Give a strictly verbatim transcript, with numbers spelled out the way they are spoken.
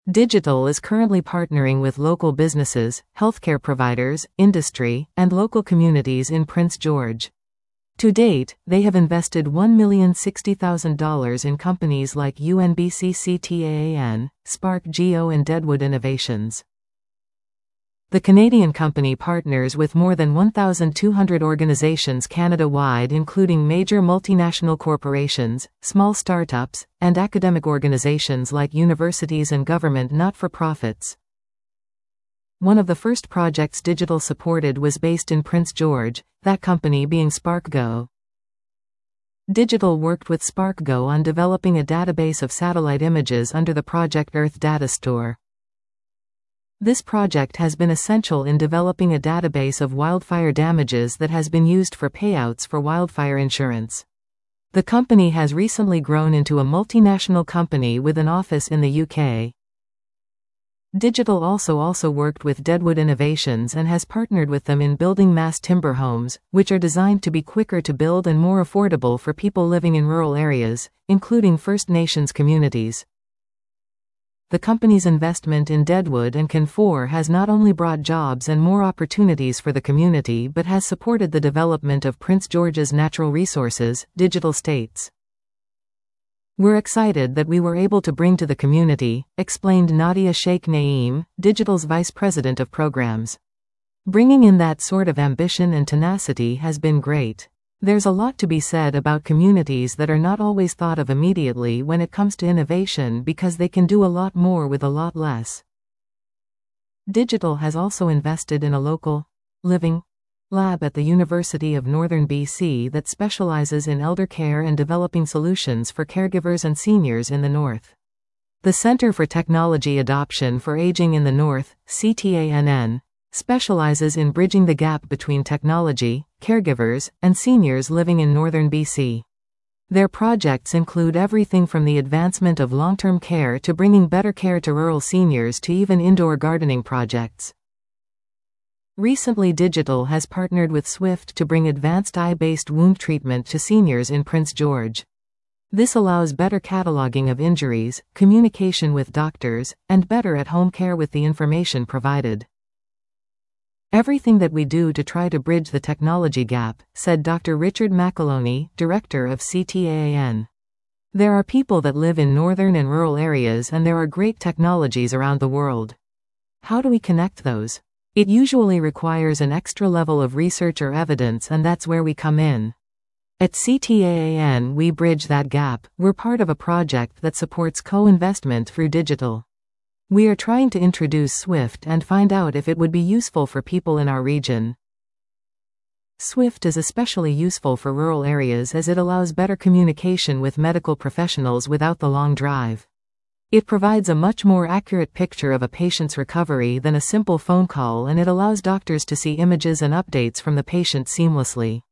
Digital is currently partnering with local businesses, healthcare providers, industry, and local communities in Prince George. To date, they have invested one million sixty thousand dollars in companies like U N B C C T A A N, Spark Geo and Deadwood Innovations. The Canadian company partners with more than one thousand two hundred organizations Canada-wide, including major multinational corporations, small startups, and academic organizations like universities and government not-for-profits. One of the first projects Digital supported was based in Prince George, that company being SparkGo. Digital worked with SparkGo on developing a database of satellite images under the Project Earth Data Store. This project has been essential in developing a database of wildfire damages that has been used for payouts for wildfire insurance. The company has recently grown into a multinational company with an office in the U K. Digital also also worked with Deadwood Innovations and has partnered with them in building mass timber homes, which are designed to be quicker to build and more affordable for people living in rural areas, including First Nations communities. The company's investment in Deadwood and Canfor has not only brought jobs and more opportunities for the community but has supported the development of Prince George's natural resources, Digital states. We're excited that we were able to bring to the community, explained Nadia Sheikh Naeem, Digital's Vice President of Programs. Bringing in that sort of ambition and tenacity has been great. There's a lot to be said about communities that are not always thought of immediately when it comes to innovation because they can do a lot more with a lot less. Digital has also invested in a local, living, lab at the University of Northern B C that specializes in elder care and developing solutions for caregivers and seniors in the North. The Center for Technology Adoption for Aging in the North, C T A N N, specializes in bridging the gap between technology, caregivers, and seniors living in northern B C. Their projects include everything from the advancement of long-term care to bringing better care to rural seniors to even indoor gardening projects. Recently, Digital has partnered with Swift to bring advanced eye-based wound treatment to seniors in Prince George. This allows better cataloging of injuries, communication with doctors, and better at-home care with the information provided. Everything that we do to try to bridge the technology gap, said Doctor Richard McAloney, director of C T A A N. There are people that live in northern and rural areas and there are great technologies around the world. How do we connect those? It usually requires an extra level of research or evidence, and that's where we come in. At C T A A N we bridge that gap. We're part of a project that supports co-investment through Digital. We are trying to introduce Swift and find out if it would be useful for people in our region. Swift is especially useful for rural areas as it allows better communication with medical professionals without the long drive. It provides a much more accurate picture of a patient's recovery than a simple phone call, and it allows doctors to see images and updates from the patient seamlessly.